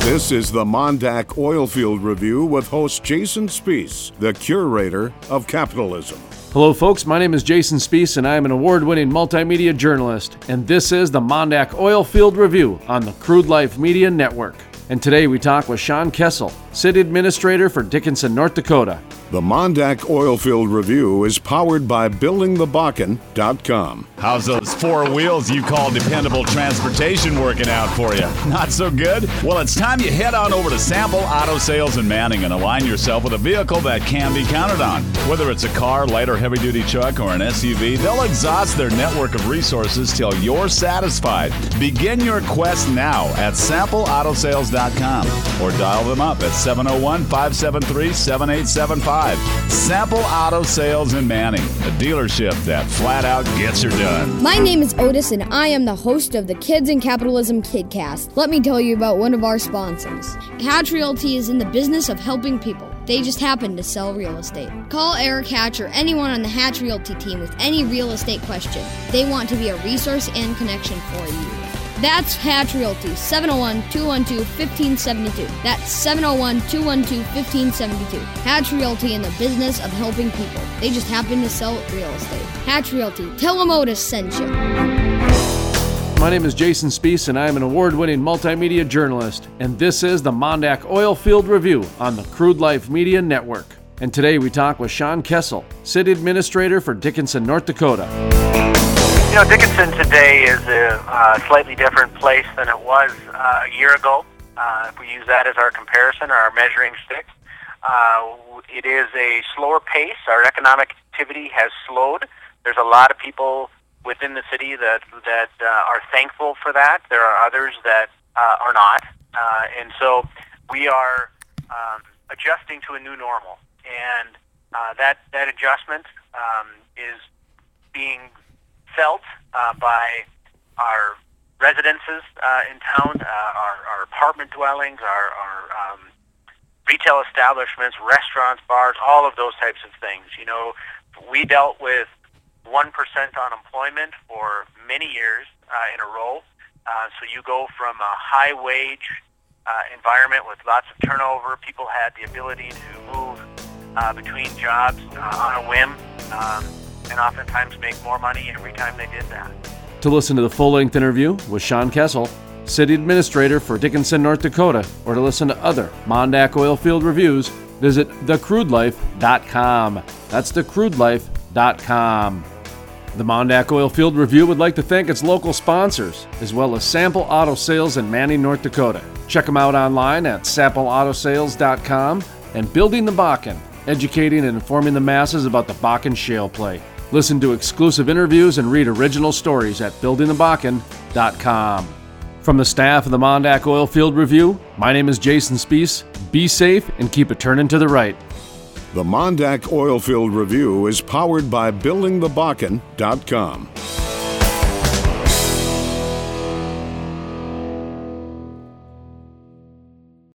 This is the Mondak Oilfield Review with host Jason Spiess, the curator of capitalism. Hello folks, my name is Jason Spiess and I am an award-winning multimedia journalist, and this is the Mondak Oilfield Review on the Crude Life Media Network. And today we talk with Sean Kessel, City Administrator for Dickinson, North Dakota. The Mondak Oilfield Review is powered by BuildingTheBakken.com. How's those four wheels you call dependable transportation working out for you? Not so good? Well, it's time you head on over to Sample Auto Sales in Manning and align yourself with a vehicle that can be counted on. Whether it's a car, light or heavy-duty truck, or an SUV, they'll exhaust their network of resources till you're satisfied. Begin your quest now at SampleAutoSales.com or dial them up at 701-573-7875. Sample Auto Sales in Manning, a dealership that flat out gets her done. My name is Otis and I am the host of the Kids in Capitalism KidCast. Let me tell you about one of our sponsors. Hatch Realty is in the business of helping people. They just happen to sell real estate. Call Eric Hatch or anyone on the Hatch Realty team with any real estate question. They want to be a resource and connection for you. That's Hatch Realty, 701-212-1572. That's 701-212-1572. Hatch Realty in the business of helping people. They just happen to sell real estate. Hatch Realty. Tell them Otis sent you. My name is Jason Spiess and I am an award-winning multimedia journalist, and this is the Mondak Oilfield Review on the Crude Life Media Network. And today we talk with Sean Kessel, City Administrator for Dickinson, North Dakota. You know, Dickinson today is a slightly different place than it was a year ago. If we use that as our comparison or our measuring stick, it is a slower pace. Our economic activity has slowed. There's a lot of people within the city that are thankful for that. There are others that are not. And so we are adjusting to a new normal. And that adjustment is being felt by our residences in town, our apartment dwellings, our retail establishments, restaurants, bars, all of those types of things. You know, we dealt with 1% unemployment for many years in a row. So you go from a high-wage environment with lots of turnover. People had the ability to move between jobs on a whim. And oftentimes make more money every time they did that. To listen to the full-length interview with Sean Kessel, City Administrator for Dickinson, North Dakota, or to listen to other Mondak Oilfield Reviews, visit thecrudelife.com. That's thecrudelife.com. The Mondak Oilfield Review would like to thank its local sponsors, as well as Sample Auto Sales in Manning, North Dakota. Check them out online at sampleautosales.com and Building the Bakken, educating and informing the masses about the Bakken shale play. Listen to exclusive interviews and read original stories at buildingthebakken.com. From the staff of the Mondak Oilfield Review, my name is Jason Spiess. Be safe and keep it turning to the right. The Mondak Oilfield Review is powered by BuildingTheBakken.com.